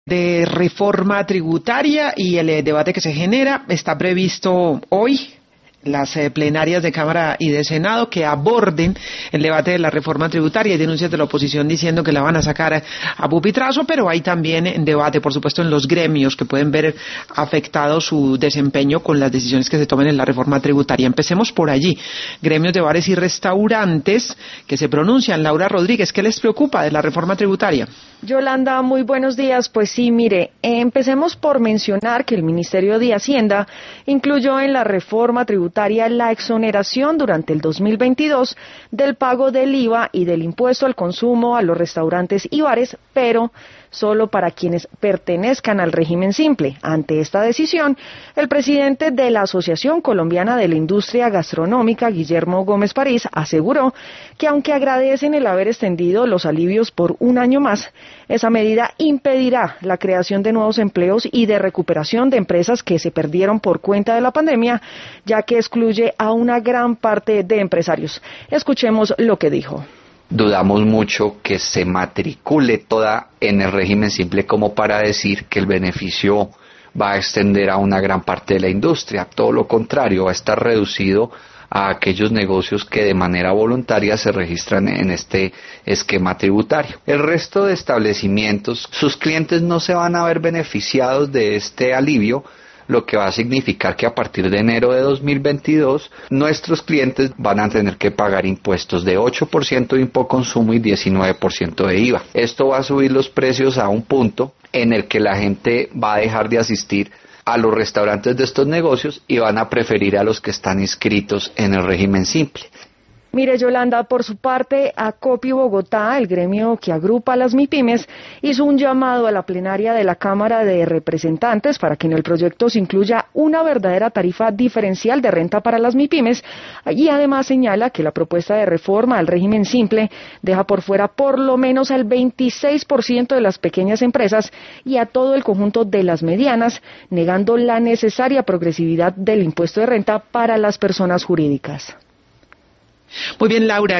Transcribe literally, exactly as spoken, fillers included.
de reforma tributaria y el eh, debate que se genera está previsto hoy. Las eh, plenarias de Cámara y de Senado que aborden el debate de la reforma tributaria. Hay denuncias de la oposición diciendo que la van a sacar a pupitrazo, pero hay también en debate, por supuesto, en los gremios que pueden ver afectado su desempeño con las decisiones que se tomen en la reforma tributaria. Empecemos por allí. Gremios de bares y restaurantes que se pronuncian. Laura Rodríguez, ¿qué les preocupa de la reforma tributaria? Yolanda, muy buenos días. Pues sí, mire, eh, empecemos por mencionar que el Ministerio de Hacienda incluyó en la reforma tributaria la exoneración durante el dos mil veintidós del pago del I V A y del impuesto al consumo a los restaurantes y bares, pero solo para quienes pertenezcan al régimen simple. Ante esta decisión, el presidente de la Asociación Colombiana de la Industria Gastronómica, Guillermo Gómez París, aseguró que aunque agradecen el haber extendido los alivios por un año más, esa medida impedirá la creación de nuevos empleos y de recuperación de empresas que se perdieron por cuenta de la pandemia, ya que excluye a una gran parte de empresarios. Escuchemos lo que dijo. Dudamos mucho que se matricule toda en el régimen simple como para decir que el beneficio va a extender a una gran parte de la industria. Todo lo contrario, va a estar reducido a aquellos negocios que de manera voluntaria se registran en este esquema tributario. El resto de establecimientos, sus clientes no se van a ver beneficiados de este alivio, lo que va a significar que a partir de enero de dos mil veintidós nuestros clientes van a tener que pagar impuestos de ocho por ciento de impoconsumo y diecinueve por ciento de I V A. Esto va a subir los precios a un punto en el que la gente va a dejar de asistir a los restaurantes de estos negocios y van a preferir a los que están inscritos en el régimen simple. Mire, Yolanda, por su parte, Acopi Bogotá, el gremio que agrupa a las MIPYMES, hizo un llamado a la plenaria de la Cámara de Representantes para que en el proyecto se incluya una verdadera tarifa diferencial de renta para las MIPYMES y además señala que la propuesta de reforma al régimen simple deja por fuera por lo menos al veintiséis por ciento de las pequeñas empresas y a todo el conjunto de las medianas, negando la necesaria progresividad del impuesto de renta para las personas jurídicas. Muy bien, Laura.